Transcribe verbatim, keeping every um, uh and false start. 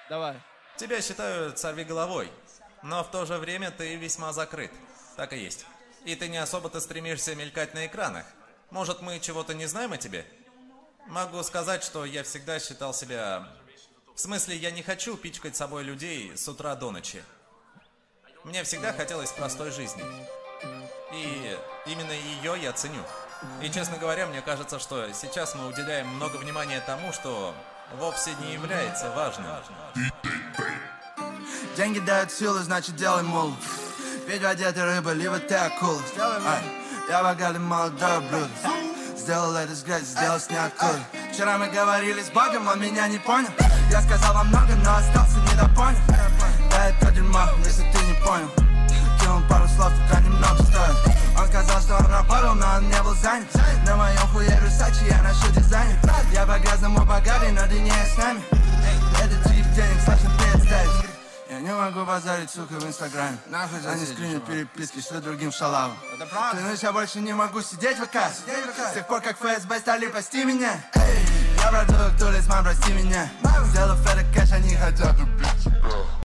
Давай. Тебя считают сорвиголовой, но в то же время ты весьма закрыт. Так и есть. И ты не особо-то стремишься мелькать на экранах. Может, мы чего-то не знаем о тебе? Могу сказать, что я всегда считал себя... В смысле, я не хочу пичкать собой людей с утра до ночи. Мне всегда хотелось простой жизни. И именно ее я ценю. И, честно говоря, мне кажется, что сейчас мы уделяем много внимания тому, что вовсе не является важным. Деньги дают силы, значит делай мул. Ведь в воде ты рыба, либо ты акула. Ай, я богатый молодой блюдо. Сделал это с грязи, сделал с ниоткуда. Вчера мы говорили с Богом, он меня не понял. Я сказал вам много, но остался недопонят. Да это дерьмо, если ты не понял. Кинул пару слов, только немного стоит. Он сказал, что он работал, но он не был занят. На моем хуе Версачи, я ношу дизайнер. Я по-грязному богатый, но ты не с нами. Это тип денег сложно представить. Я не могу базарить, сука, в инстаграме. Нахуй они скринят переписки, что другим шалавам. Клянусь, я больше не могу сидеть в ВК. С тех пор, как ФСБ стали пасти меня. Я продукт, улиц, мам, прости меня. Сделав это кэш, они хотят убить тебя.